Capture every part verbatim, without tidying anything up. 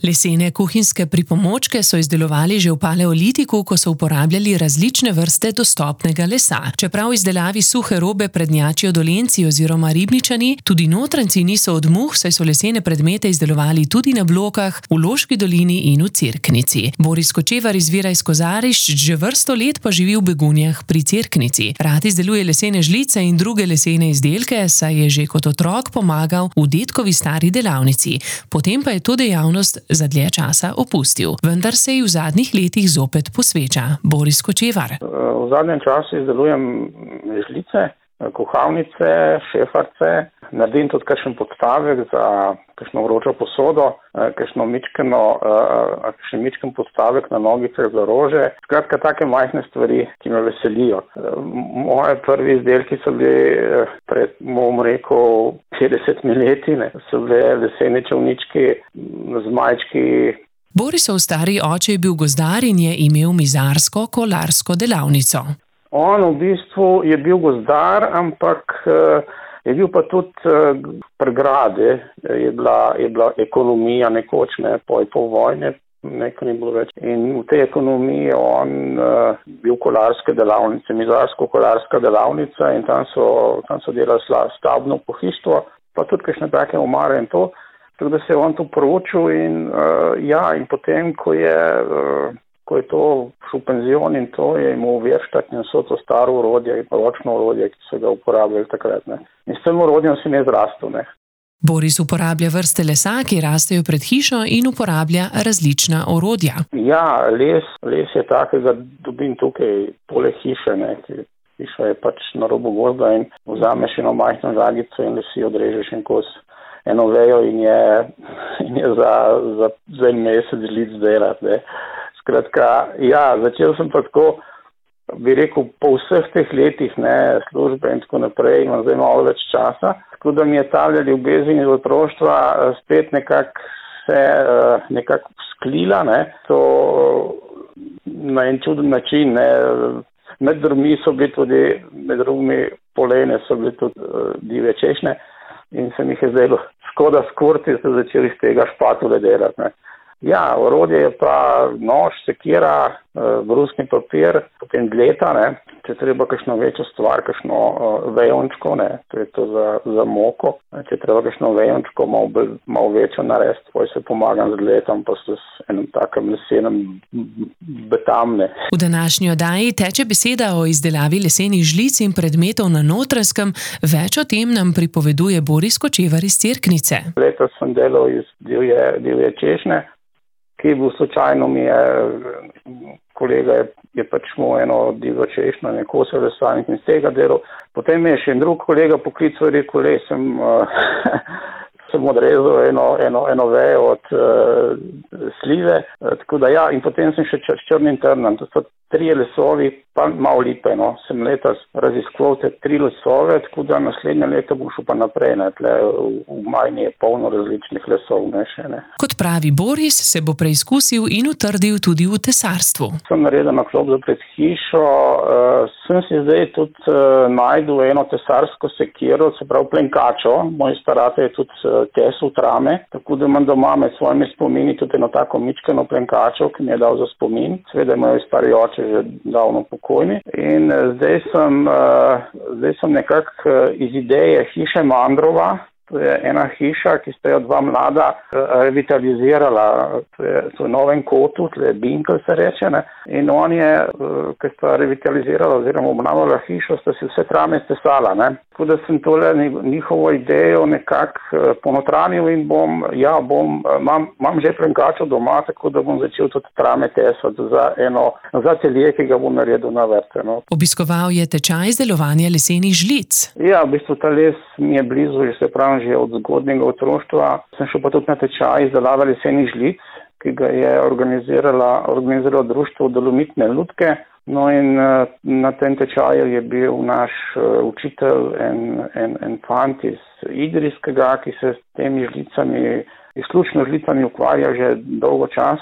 Lesene kuhinjske pripomočke so izdelovali že v paleolitiku, ko so uporabljali različne vrste dostopnega lesa. Čeprav izdelavi suhe robe prednjačijo Dolenjci oziroma Ribničani, tudi Notranjci niso od muh, saj so lesene predmete izdelovali tudi na Blokah, v Loški dolini in v Cerknici. Boris Kočevar izvira iz Kozarišč, že vrsto let pa živi v Begunjah pri Cerknici. Rad izdeluje lesene žlice in druge lesene izdelke, saj je že kot otrok pomagal v dedkovi stari delavnici. Potem pa je to dejavnost za dlje časa opustil, vendar se ji v zadnjih letih zopet posveča. Boris Kočevar. V zadnjem času izdelujem žlice, kuhalnice, šefarce, naredim tudi kakšen podstavek za kakšno vročo posodo, kakšno mičkeno, kakšen mičken podstavek na nogice za rože. Skratka, take majhne stvari, ki me veselijo. Moje prvi izdelki so bili pred, bom rekel, petdesetimi leti, ne. So bile lesene čolnički z majčki. Borisov stari oče je bil gozdar in je imel mizarsko kolarsko delavnico. On v bistvu je bil gozdar, ampak je bil pa tudi pregrade, je bila, je bila ekonomija nekoč, ne, po, po vojne, nekaj ni bilo več. In v tej ekonomiji je on uh, bil kolarske delavnice, mizarsko-kolarska delavnica in tam so, tam so delali stavbno pohištvo, pa tudi kakšne take omare in to. Tako da se je on tu poročil in uh, ja, in potem, ko je, uh, ko je to šel v penzion in to, je imel verštak in so to staro orodje in pa ročno orodje, ki so ga uporabljali takrat, ne. In s tem orodjem sem jaz rastel, ne. Boris uporablja vrste lesa, ki rastejo pred hišo in uporablja različna orodja. Ja, les, les je takega, dobim tukaj poleg hiše, ne, ki hiša je pač na robu gozda in vzameš eno majhno žagico in si odrežeš en kos, eno vejo in je, in je za, za, za en mesec žlic delati, ne. Skratka, ja, začel sem pa tako, bi rekel, po vseh teh letih, ne, službe in tako naprej, imam zdaj malo več časa, tako da mi je ta ljubezen iz otroštva spet nekako se nekako sklila, ne, to na en čuden način, ne, med drugimi so bili tudi, med drugimi polene so bili tudi uh, divje češnje in se mi je zdelo škoda skurti, se začeli iz tega špatule delati, ne. Ja, orodje je pa nož, sekira, brusni papir, potem dleta, ne, če treba kakšno večjo stvar, kakšno uh, vejončko, ne, to je to za, za moko, če treba kakšno vejončko malo, malo večjo narediti, poj se pomagam z dletom, pa s enem takem lesenem betam, ne. V današnji oddaji teče beseda o izdelavi lesenih žlic in predmetov na Notranjskem, več o tem nam pripoveduje Boris Kočevar iz Cerknice. Letos sem delal iz divje, divje češnje, ki je bil slučajno mi je, kolega je, je pač mu eno divjo češnjo, neko se lesanik in z tega delal. Potem me je še en drug kolega poklical in rekel, le, sem, uh, sem odrezal eno, eno, eno vejo od uh, slive, uh, tako da ja, in potem sem še čr, s črnim trnom, to so tri lesovi, pa malo lipe, no, sem letos raziskoval te tri lesove, tako da naslednje leto bom šel pa naprej, ne, tle v, v Majni je polno različnih lesov, ne, še, ne. Kot pravi Boris, se bo preizkusil in utrdil tudi v tesarstvu. Sem naredil na klop za pred hišo, uh, sem si zdaj tudi uh, najdel eno tesarsko sekiro, se pravi plenkačo, moj starate je tudi uh, tesel trame, tako da imam doma med svojimi spomini tudi eno tako mičkeno plenkačo, ki mi je dal za spomin, seveda imajo stari oče že davno pokojni in zdaj sem, uh, zdaj sem nekako uh, iz ideje hiše Mandrova, to je ena hiša, ki sta jo dva mlada uh, revitalizirala, to je, to je Novem kotu, to je Binkel se reče, ne, in on je, uh, ki sta revitalizirala oziroma obnavljala hišo, sta si vse trame stesala, ne. Tako da sem tole njihovo idejo nekako ponotranil in bom, ja, bom, imam, imam že plenkačo doma, tako da bom začel tudi trame tesati za eno, za atelje, ki ga bom naredil na vrte, no. Obiskoval je tečaj izdelovanja lesenih žlic. Ja, v bistvu ta les mi je blizu, že se pravim, že od zgodnjega otroštva. Sem šel pa tudi na tečaj izdelave lesenih žlic, ki ga je organizirala, organiziralo društvo Dolomitne lutke. No in na tem tečaju je bil naš učitelj en, en, en fant iz Idrijskega, ki se s temi žlicami, izključno žlicami ukvarja že dolgo časa.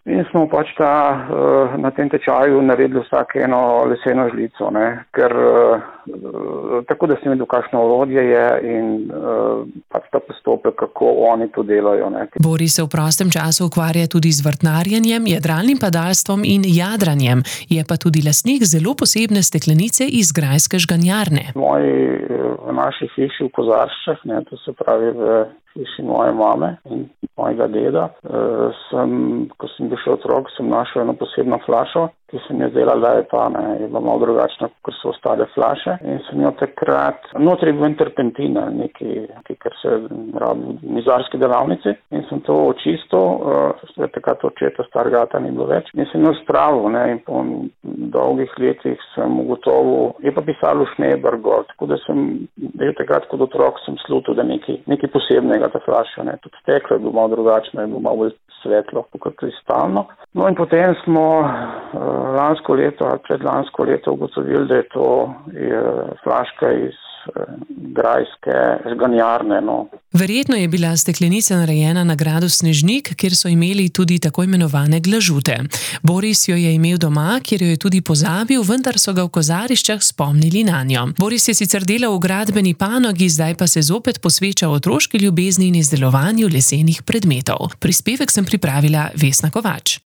In smo pač ta, na tem tečaju naredili vsak eno leseno žlico, ne? Ker tako, da sem videl, kakšno orodje je in pač ta postopek, kako oni to delajo. Ne? Boris se v prostem času ukvarja tudi z vrtnarjenjem, jadralnim padalstvom in jadranjem. Je pa tudi lastnik zelo posebne steklenice iz grajske žganjarne. Moji, v naši hiši v Kozarščah, ne, to se pravi v hiši moje mame in mojega deda, sem, ko sem bil še otrok, sem našel eno posebno flašo, ki se mi je zdela lepa, ne, je bila malo drugačna, kot so ostale flaše. In sem jo takrat, notri je bil terpentin, nekaj, nekaj, kar se rabi v mizarski delavnici, in sem to očistil, uh, takrat očeta stargata ni bilo več, in sem jo spravil, ne, in po dolgih letih sem ugotovil, je pa pisalo Schneeberg gor, tako da sem, bil takrat kot otrok, sem slutil, da nekaj, nekaj posebnega ta flaša, ne, tudi steklo je bilo malo drugačno, je bilo malo bolj svetlo, kot kristalno. No in potem smo uh, lansko leto ali predlansko leto ugotovili, da je to je flaška iz uh, grajske žganjarne. No. Verjetno je bila steklenica narejena na gradu Snežnik, kjer so imeli tudi tako imenovane glažute. Boris jo je imel doma, kjer jo je tudi pozabil, vendar so ga v Kozariščah spomnili nanjo. Boris je sicer delal v gradbeni panogi, zdaj pa se zopet posveča otroški ljubezni in izdelovanju lesenih predmetov. Prispevek sem pripravila Vesna Kovač.